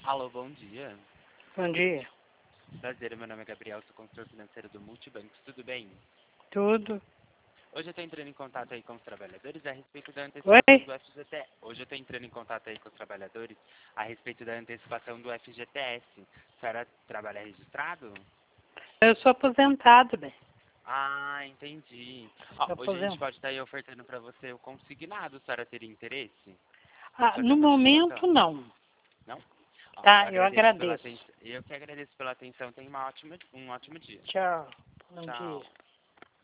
Alô, bom dia. Bom dia. Prazer, meu nome é Gabriel, sou consultor financeiro do Multibancos, tudo bem? Tudo? Hoje eu estou entrando em contato aí com os trabalhadores a respeito da antecipação Oi? do FGTS. Hoje eu estou entrando em contato aí com os trabalhadores a respeito da antecipação do FGTS. A senhora trabalha registrado? Eu sou aposentado, bem. Ah, entendi. Ó, Sou hoje a gente aposentado. pode estar aí ofertando para você o consignado, a senhora teria interesse em Ah, fazer no uma momento antecipação? não. Não? Ó, Tá, eu eu agradeço. que agradeço pela atenção, tenha um ótimo dia. Tchau. Bom dia. Tchau.